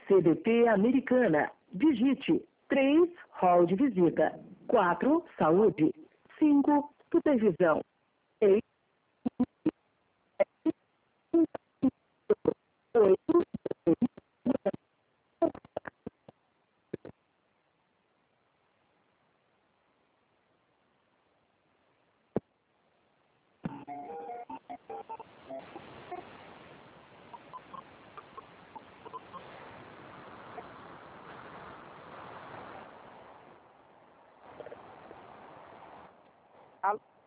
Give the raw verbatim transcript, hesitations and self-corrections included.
C D T Americana. Digite três, hall de visita. quatro, saúde. cinco, supervisão. seis, oito, Alô?